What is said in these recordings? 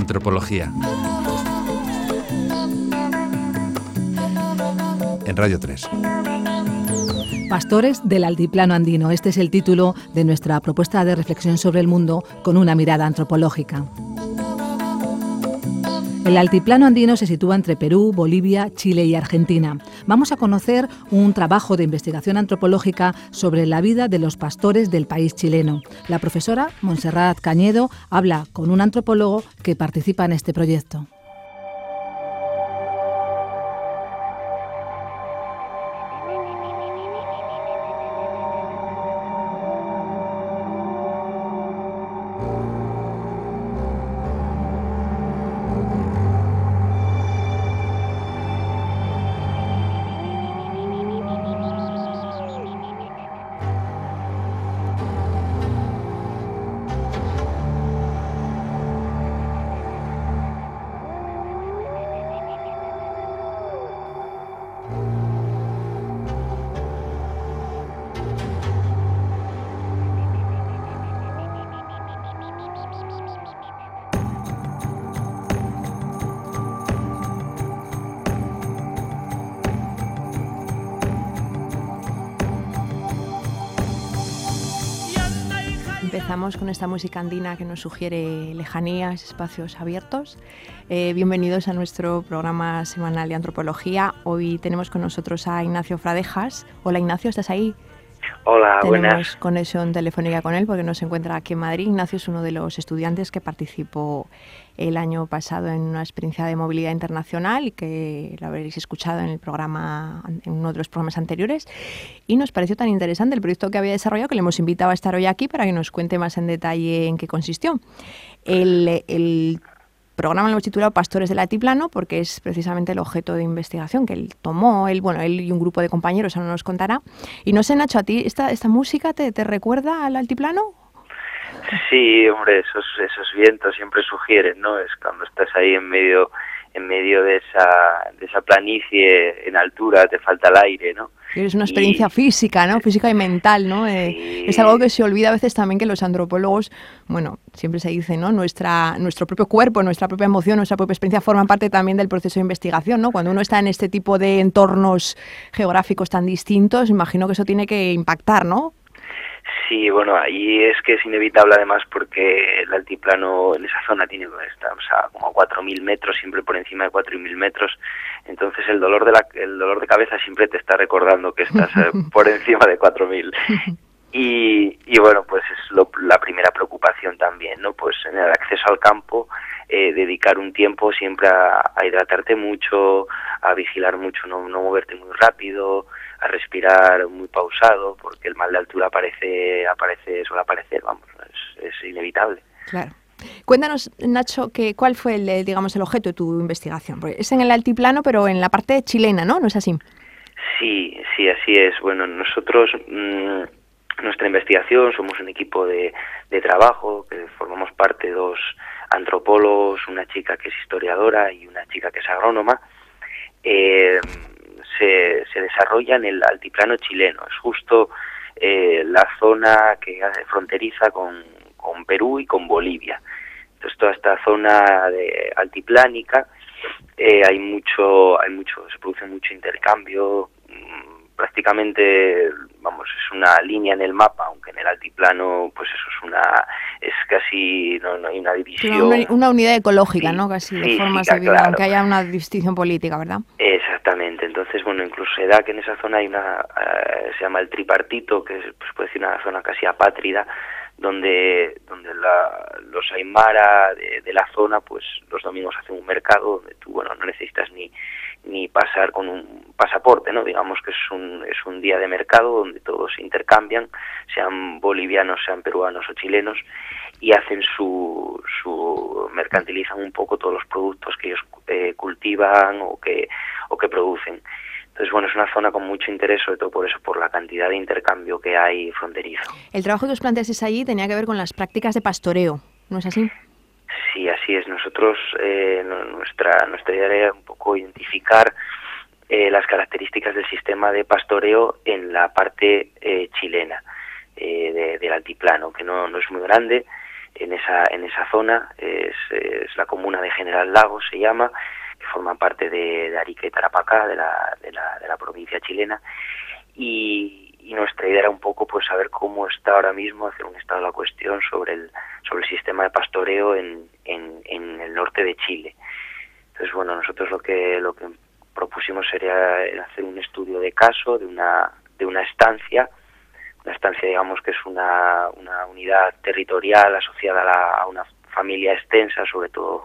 Antropología. En Radio 3. Pastores del Altiplano Andino. Este es el título de nuestra propuesta de reflexión sobre el mundo con una mirada antropológica. El altiplano andino se sitúa entre Perú, Bolivia, Chile y Argentina. Vamos a conocer un trabajo de investigación antropológica sobre la vida de los pastores del país chileno. La profesora Montserrat Cañedo habla con un antropólogo que participa en este proyecto. Empezamos con esta música andina que nos sugiere lejanías, espacios abiertos. Bienvenidos a nuestro programa semanal de antropología. Hoy tenemos con nosotros a Ignacio Fradejas. Hola Ignacio, ¿estás ahí? Hola, Tenemos buenas. conexión telefónica con él porque no se encuentra aquí en Madrid. Ignacio es uno de los estudiantes que participó el año pasado en una experiencia de movilidad internacional y que lo habréis escuchado en el programa, en uno de los programas anteriores. Y nos pareció tan interesante el proyecto que había desarrollado que le hemos invitado a estar hoy aquí para que nos cuente más en detalle en qué consistió. El programa lo hemos titulado Pastores del Altiplano porque es precisamente el objeto de investigación que él tomó, él y un grupo de compañeros, ahora nos contará. Y no sé, Nacho, ¿a ti esta música te recuerda al altiplano? Sí, hombre, esos vientos siempre sugieren, ¿no? Es cuando estás ahí en medio de esa planicie en altura, te falta el aire, ¿no? Es una experiencia física, ¿no? Física y mental, ¿no? Sí. Es algo que se olvida a veces también, que los antropólogos, bueno, siempre se dice, ¿no? Nuestro propio cuerpo, nuestra propia emoción, nuestra propia experiencia forman parte también del proceso de investigación, ¿no? Cuando uno está en este tipo de entornos geográficos tan distintos, imagino que eso tiene que impactar, ¿no? Sí, bueno, ahí es que es inevitable además porque el altiplano en esa zona tiene como 4.000 metros, siempre por encima de 4.000 metros, entonces el dolor de cabeza siempre te está recordando que estás por encima de 4.000. Y bueno, pues es la primera preocupación también, ¿no? Pues en el acceso al campo, dedicar un tiempo siempre a hidratarte mucho, a vigilar mucho, no moverte muy rápido, a respirar muy pausado, porque el mal de altura suele aparecer, vamos, es inevitable. Claro. Cuéntanos, Nacho, ¿cuál fue el objeto de tu investigación? Porque es en el altiplano, pero en la parte chilena, ¿no? ¿No es así? Sí, así es. Bueno, nosotros, nuestra investigación, somos un equipo de trabajo, que formamos parte de dos antropólogos, una chica que es historiadora y una chica que es agrónoma. Se desarrolla en el altiplano chileno, es justo la zona que fronteriza con Perú y con Bolivia. Entonces toda esta zona de altiplánica se produce mucho intercambio, prácticamente, vamos, es una línea en el mapa, aunque en el altiplano, pues eso es casi, no hay una división. Una unidad ecológica, ¿no? Casi de física, formas de vida, claro. Aunque haya una distinción política, ¿verdad? Exactamente. Entonces, bueno, incluso se da que en esa zona hay se llama el tripartito, que es, pues puede decir, una zona casi apátrida, donde los aymara de la zona, pues los domingos hacen un mercado donde tú, bueno, no necesitas ni pasar con un pasaporte, ¿no? Digamos que es un día de mercado donde todos se intercambian, sean bolivianos, sean peruanos o chilenos, y hacen mercantilizan un poco todos los productos que ellos cultivan o que producen. Entonces, bueno, es una zona con mucho interés, sobre todo por la cantidad de intercambio que hay fronterizo. El trabajo que os planteasteis allí tenía que ver con las prácticas de pastoreo, ¿no es así? Sí, así es. Nosotros, nuestra idea era un poco identificar las características del sistema de pastoreo en la parte chilena del altiplano, que no es muy grande. en esa zona. Es la comuna de General Lagos, se llama, que forma parte de Arica y Tarapacá, de la provincia chilena, y nuestra idea era un poco pues saber cómo está ahora mismo, hacer un estado de la cuestión sobre el sistema de pastoreo en el norte de Chile. Entonces, bueno, nosotros lo que propusimos sería hacer un estudio de caso de una estancia, digamos que es una unidad territorial asociada a una familia extensa, sobre todo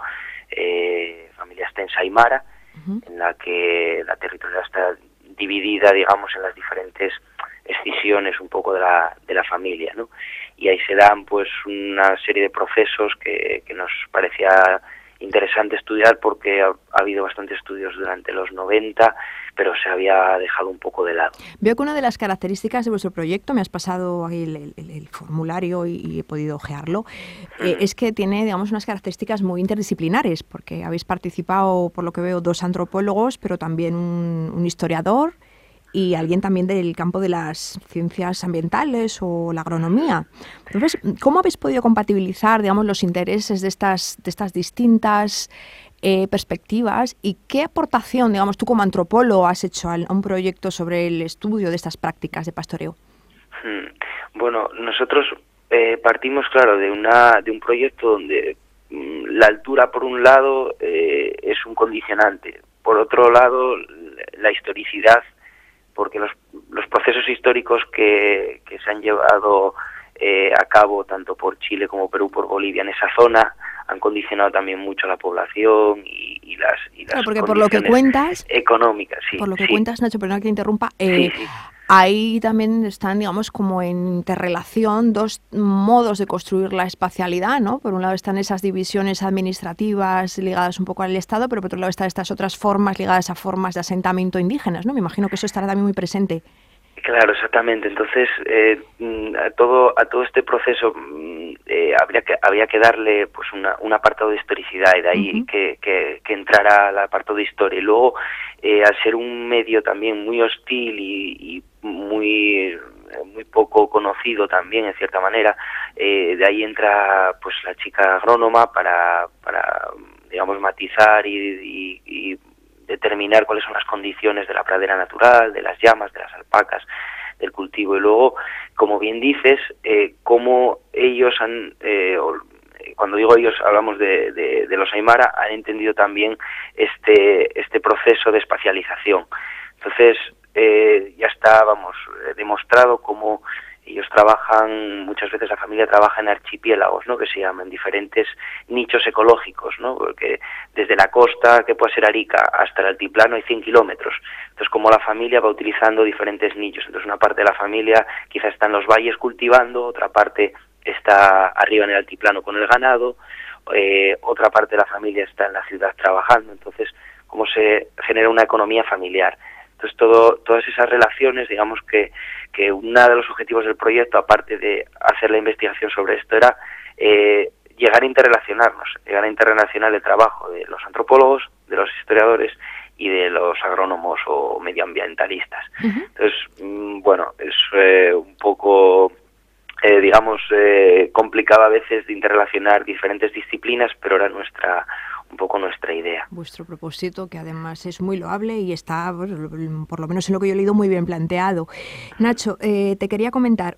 familia extensa aymara, en la que la territorialidad está dividida, digamos, en las diferentes escisiones un poco de la familia, ¿no? Y ahí se dan pues una serie de procesos que nos parecía interesante estudiar, porque ha habido bastantes estudios durante los 90, pero se había dejado un poco de lado. Veo que una de las características de vuestro proyecto, me has pasado ahí el formulario y he podido ojearlo, es que tiene, digamos, unas características muy interdisciplinares, porque habéis participado, por lo que veo, 2 antropólogos, pero también un historiador y alguien también del campo de las ciencias ambientales o la agronomía. Entonces, ¿cómo habéis podido compatibilizar, digamos, los intereses de estas distintas perspectivas, y qué aportación, digamos, tú como antropólogo has hecho a un proyecto sobre el estudio de estas prácticas de pastoreo? Bueno, nosotros partimos, claro, de un proyecto donde la altura, por un lado, es un condicionante. Por otro lado, la historicidad, porque los procesos históricos que se han llevado a cabo tanto por Chile como Perú, por Bolivia, en esa zona, han condicionado también mucho a la población y las claro, porque por lo que cuentas económicas, sí. Por lo que sí. cuentas, Nacho, perdona que te interrumpa, sí. Ahí también están, digamos, como en interrelación 2 modos de construir la espacialidad, ¿no? Por un lado están esas divisiones administrativas ligadas un poco al Estado, pero por otro lado están estas otras formas ligadas a formas de asentamiento indígenas, ¿no? Me imagino que eso estará también muy presente. Claro, exactamente. Entonces, a todo este proceso había que darle pues un apartado de historicidad, y de ahí que entrara el apartado de historia. Y luego, al ser un medio también muy hostil y muy poco conocido también, en cierta manera, de ahí entra pues la chica agrónoma para digamos, matizar y determinar cuáles son las condiciones de la pradera natural, de las llamas, de las alpacas, del cultivo. Y luego, como bien dices, cómo ellos han, cuando digo ellos, hablamos de los aymara, han entendido también este proceso de espacialización. Entonces, ya está, demostrado cómo ellos trabajan, muchas veces la familia trabaja en archipiélagos, ¿no?, que se llaman diferentes nichos ecológicos, ¿no?, porque desde la costa, que puede ser Arica, hasta el altiplano hay 100 kilómetros. Entonces, como la familia va utilizando diferentes nichos. Entonces, una parte de la familia quizás está en los valles cultivando, otra parte está arriba en el altiplano con el ganado, otra parte de la familia está en la ciudad trabajando. Entonces, cómo se genera una economía familiar. Entonces, todas esas relaciones, digamos que uno de los objetivos del proyecto, aparte de hacer la investigación sobre esto, era llegar a interrelacionar el trabajo de los antropólogos, de los historiadores y de los agrónomos o medioambientalistas. Entonces, bueno, es un poco, complicado a veces de interrelacionar diferentes disciplinas, pero era un poco nuestra idea. Vuestro propósito, que además es muy loable y está, por lo menos en lo que yo he leído, muy bien planteado. Nacho, te quería comentar,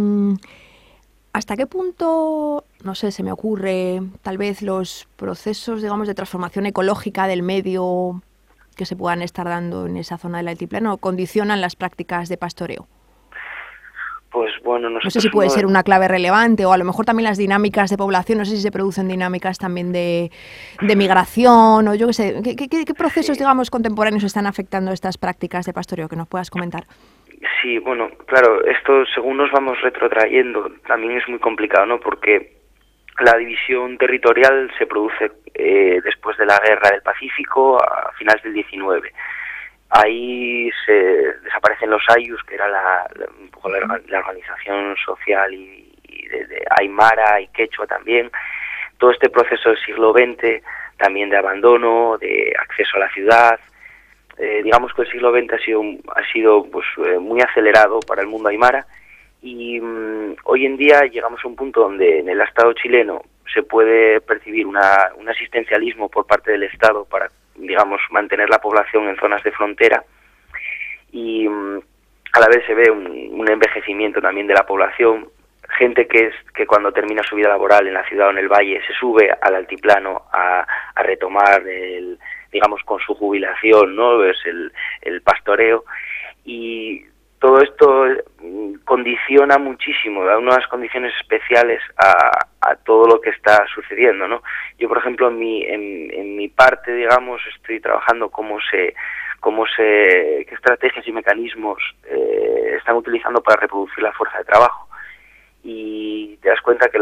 ¿hasta qué punto, no sé, se me ocurre, tal vez los procesos, digamos, de transformación ecológica del medio que se puedan estar dando en esa zona del altiplano condicionan las prácticas de pastoreo? Pues bueno, no sé si puede ser una clave relevante, o a lo mejor también las dinámicas de población, no sé si se producen dinámicas también de migración, o yo qué sé, ¿qué procesos, digamos, contemporáneos están afectando estas prácticas de pastoreo, que nos puedas comentar? Sí, bueno, claro, esto según nos vamos retrotrayendo también es muy complicado, ¿no?, porque la división territorial se produce después de la Guerra del Pacífico, a finales del 19. Ahí se desaparecen los ayllus, que era la organización social y de aymara y quechua también. Todo este proceso del siglo XX, también de abandono, de acceso a la ciudad. Digamos que el siglo XX ha sido pues muy acelerado para el mundo aymara, Y hoy en día llegamos a un punto donde en el Estado chileno se puede percibir un asistencialismo por parte del Estado para, digamos, mantener la población en zonas de frontera, y a la vez se ve un envejecimiento también de la población, gente que cuando termina su vida laboral en la ciudad o en el valle se sube al altiplano a retomar digamos, con su jubilación, ¿no? Es el pastoreo, y todo esto condiciona muchísimo, da unas condiciones especiales a todo lo que está sucediendo, ¿no? Yo, por ejemplo, en mi parte, digamos, estoy trabajando qué estrategias y mecanismos están utilizando para reproducir la fuerza de trabajo, y te das cuenta que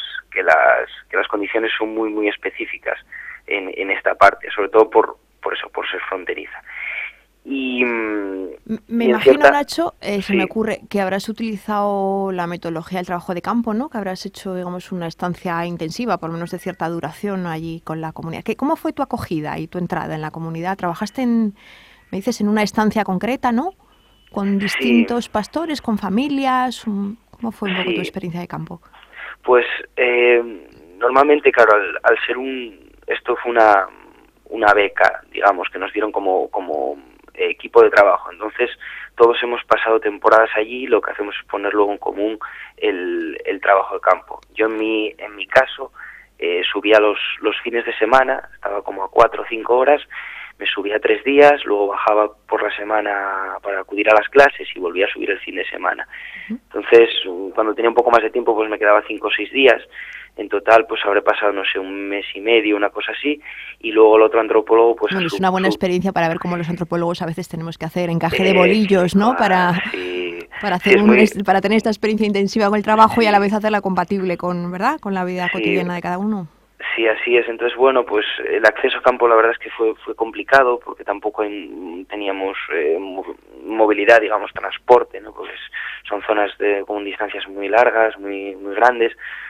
las condiciones son muy muy específicas en esta parte, sobre todo por ser fronteriza. Y me imagino, Nacho, se me ocurre que habrás utilizado la metodología del trabajo de campo, ¿no? Que habrás hecho, digamos, una estancia intensiva, por lo menos de cierta duración, allí con la comunidad. ¿Cómo fue tu acogida y tu entrada en la comunidad? ¿Trabajaste me dices, en una estancia concreta, ¿no? Con distintos pastores, con familias. ¿Cómo fue un poco tu experiencia de campo? Pues normalmente, claro, al ser esto fue una beca, digamos, que nos dieron como equipo de trabajo. Entonces, todos hemos pasado temporadas allí, lo que hacemos es poner luego en común el trabajo de campo. Yo en mi caso subía los fines de semana, estaba como a 4 o 5 horas, me subía 3 días, luego bajaba por la semana para acudir a las clases y volvía a subir el fin de semana. Entonces, cuando tenía un poco más de tiempo, pues me quedaba 5 o 6 días. En total, pues habré pasado, no sé, 1 mes y medio, una cosa así, y luego el otro antropólogo, pues... Bueno, es una buena experiencia para ver cómo los antropólogos a veces tenemos que hacer encaje de bolillos, ¿no? Para tener esta experiencia intensiva con el trabajo y a la vez hacerla compatible con, ¿verdad?, con la vida cotidiana de cada uno. Sí, así es. Entonces, bueno, pues el acceso a campo la verdad es que fue complicado, porque tampoco teníamos movilidad, digamos, transporte, ¿no? Porque son zonas con distancias muy largas, muy muy grandes.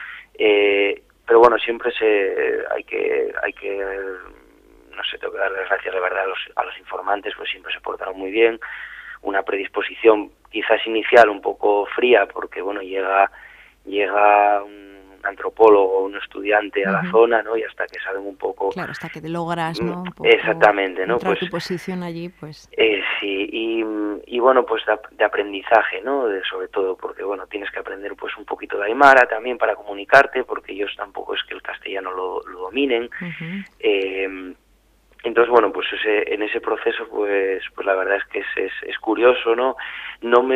Pero bueno, siempre hay que no sé, tengo que dar las gracias de verdad a los informantes, pues siempre se portaron muy bien. Una predisposición quizás inicial un poco fría, porque bueno, llega un antropólogo, un estudiante a la zona, ¿no? Y hasta que saben un poco... Claro, hasta que te logras, ¿no? Un poco exactamente, ¿no? Pues tu posición allí, pues... sí, y bueno, pues de aprendizaje, ¿no? Sobre todo, porque bueno, tienes que aprender pues un poquito de aymara también para comunicarte, porque ellos tampoco es que el castellano lo dominen. Entonces, bueno, pues en ese proceso, pues la verdad es que es curioso, ¿no? No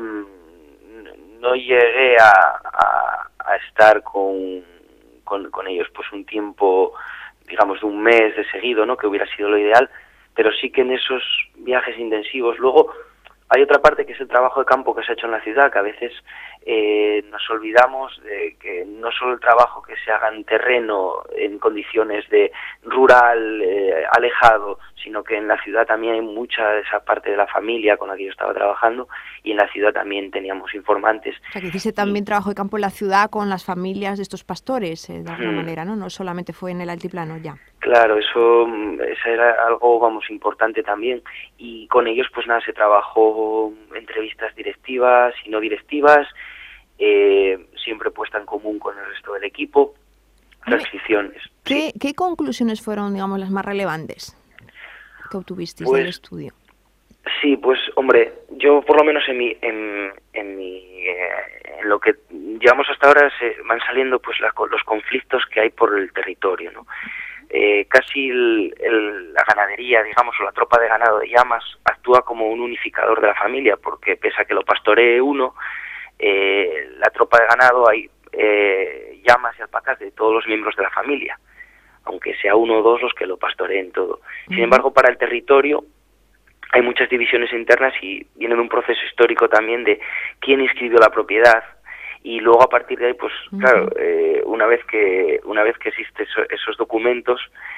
llegué a estar con ellos pues un tiempo, digamos, de 1 mes de seguido, ¿no? Que hubiera sido lo ideal, pero sí que en esos viajes intensivos. Luego hay otra parte que es el trabajo de campo que se ha hecho en la ciudad, que a veces nos olvidamos de que no solo el trabajo que se haga en terreno, en condiciones de rural, alejado, sino que en la ciudad también hay mucha de esa parte de la familia con la que yo estaba trabajando, y en la ciudad también teníamos informantes. O sea, que hiciste también trabajo de campo en la ciudad con las familias de estos pastores, de alguna manera, ¿no? No solamente fue en el altiplano ya. Claro, eso era algo, vamos, importante también, y con ellos pues nada, se trabajó entrevistas directivas y no directivas, siempre puesta en común con el resto del equipo, transcripciones. ¿Qué conclusiones fueron, digamos, las más relevantes que obtuvisteis del estudio? Sí, pues hombre, yo por lo menos en lo que llevamos hasta ahora se van saliendo pues los conflictos que hay por el territorio, ¿no? Casi la ganadería, digamos, o la tropa de ganado de llamas actúa como un unificador de la familia, porque pese a que lo pastoree uno, la tropa de ganado hay llamas y alpacas de todos los miembros de la familia, aunque sea 1 o 2 los que lo pastoreen todo. Sin embargo, para el territorio hay muchas divisiones internas y viene de un proceso histórico también de quién inscribió la propiedad, y luego a partir de ahí, pues claro, una vez que existen esos documentos,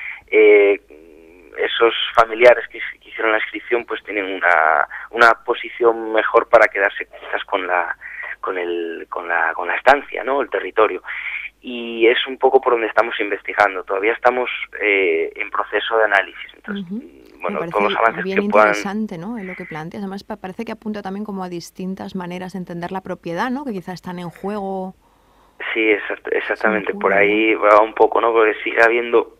esos familiares que hicieron la inscripción pues tienen una posición mejor para quedarse quizás con la estancia, ¿no? El territorio. Y es un poco por donde estamos investigando. Todavía estamos en proceso de análisis. Entonces, bueno, me todos los avances bien que puedan... interesante, ¿no?, en lo que planteas. Además, parece que apunta también como a distintas maneras de entender la propiedad, ¿no?, que quizás están en juego. Sí, exactamente, Ocurre, por ahí va un poco, ¿no?, porque sigue habiendo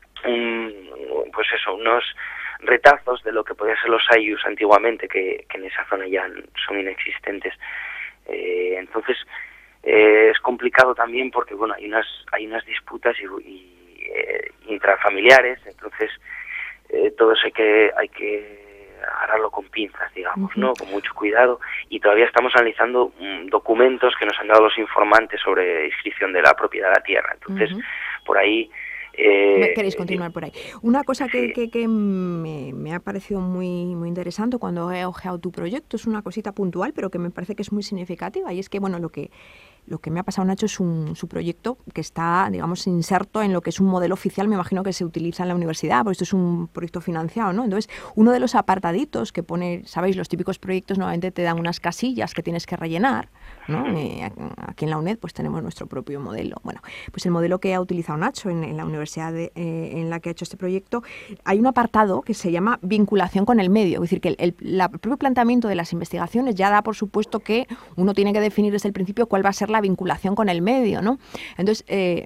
pues eso, unos retazos de lo que podían ser los ayllus antiguamente, que en esa zona ya son inexistentes. Entonces, es complicado también porque, bueno, hay unas disputas intrafamiliares, entonces todo eso hay que agarrarlo con pinzas, digamos, ¿no?, con mucho cuidado, y todavía estamos analizando documentos que nos han dado los informantes sobre inscripción de la propiedad de la tierra. Entonces, por ahí... ¿Queréis continuar por ahí? Una cosa sí. que me ha parecido muy, muy interesante cuando he ojeado tu proyecto, es una cosita puntual, pero que me parece que es muy significativa, y es que, bueno, lo que me ha pasado, Nacho, es su proyecto que está, digamos, inserto en lo que es un modelo oficial, me imagino que se utiliza en la universidad, porque esto es un proyecto financiado, ¿no? Entonces, uno de los apartaditos que pone, sabéis, los típicos proyectos normalmente te dan unas casillas que tienes que rellenar, ¿no? Aquí en la UNED pues tenemos nuestro propio modelo. Bueno, pues el modelo que ha utilizado Nacho en la universidad en la que ha hecho este proyecto, hay un apartado que se llama vinculación con el medio, es decir, que el propio planteamiento de las investigaciones ya da por supuesto que uno tiene que definir desde el principio cuál va a ser la vinculación con el medio, ¿no? Entonces,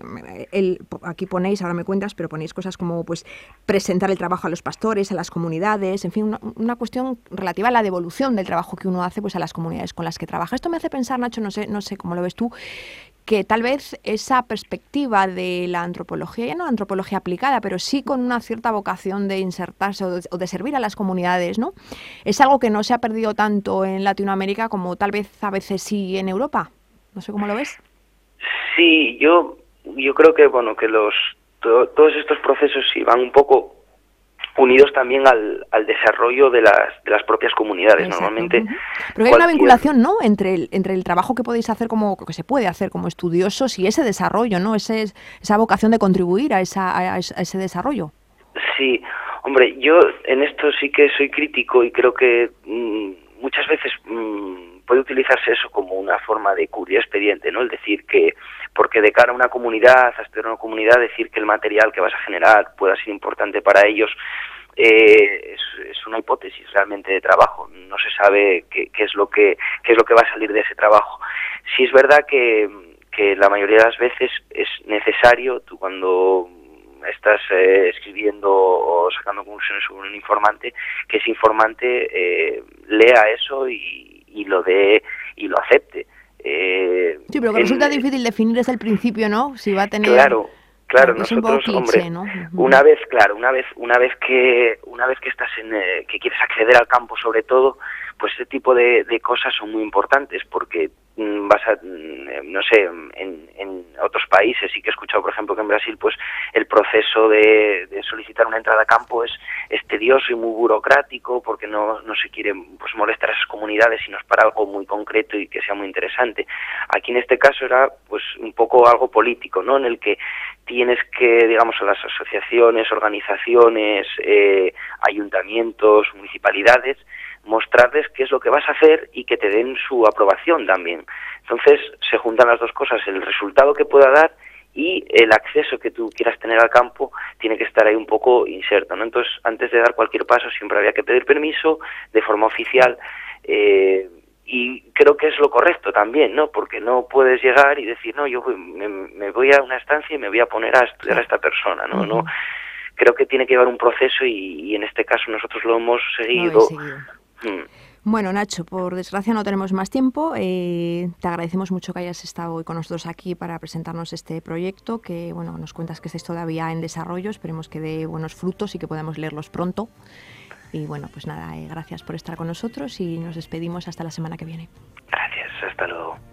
aquí ponéis, ahora me cuentas, pero ponéis cosas como pues presentar el trabajo a los pastores, a las comunidades, en fin, una cuestión relativa a la devolución del trabajo que uno hace pues a las comunidades con las que trabaja. Esto me hace pensar, Nacho, no sé cómo lo ves tú, que tal vez esa perspectiva de la antropología, ya no antropología aplicada, pero sí con una cierta vocación de insertarse o de servir a las comunidades, ¿no?, es algo que no se ha perdido tanto en Latinoamérica como tal vez a veces sí en Europa. No sé cómo lo ves. Sí, yo creo que, bueno, que todos estos procesos sí van un poco unidos también al desarrollo de las propias comunidades. Exacto. Normalmente, pero hay una vinculación, ¿no?, entre el trabajo que podéis hacer que se puede hacer como estudiosos y ese desarrollo, ¿no?, esa vocación de contribuir a ese desarrollo. Sí, hombre, yo en esto sí que soy crítico y creo que muchas veces puede utilizarse eso como una forma de cubrir expediente, ¿no? El decir que, porque de cara a una comunidad, a estudiar una comunidad, decir que el material que vas a generar pueda ser importante para ellos, es una hipótesis realmente de trabajo. No se sabe qué es lo que va a salir de ese trabajo. Sí es verdad que la mayoría de las veces es necesario, tú cuando estás escribiendo o sacando conclusiones sobre un informante, que ese informante lea eso y lo dé y lo acepte. Sí, pero que resulta difícil definir desde el principio, ¿no? Si va a tener... Claro, nosotros, cliché, hombre, ¿no? una vez que estás que quieres acceder al campo, sobre todo, pues ese tipo de cosas son muy importantes, porque vas a, no sé, en otros países sí que he escuchado, por ejemplo, que en Brasil, pues el proceso de solicitar una entrada a campo es tedioso y muy burocrático, porque no se quiere pues molestar a esas comunidades, sino es para algo muy concreto y que sea muy interesante. Aquí en este caso era pues un poco algo político, ¿no?, en el que tienes que, digamos, a las asociaciones, organizaciones, ayuntamientos, municipalidades, mostrarles qué es lo que vas a hacer y que te den su aprobación también. Entonces se juntan las dos cosas, el resultado que pueda dar y el acceso que tú quieras tener al campo tiene que estar ahí un poco inserto, ¿no? Entonces, antes de dar cualquier paso siempre había que pedir permiso de forma oficial, y creo que es lo correcto también, ¿no? Porque no puedes llegar y decir, no, yo me voy a una estancia y me voy a poner a estudiar a esta persona, ¿no? No, creo que tiene que llevar un proceso y en este caso nosotros lo hemos seguido. Bueno, Nacho, por desgracia no tenemos más tiempo. Te agradecemos mucho que hayas estado hoy con nosotros aquí para presentarnos este proyecto, que bueno, nos cuentas que estáis todavía en desarrollo, esperemos que dé buenos frutos y que podamos leerlos pronto. Y bueno, pues nada, gracias por estar con nosotros y nos despedimos hasta la semana que viene. Gracias, hasta luego.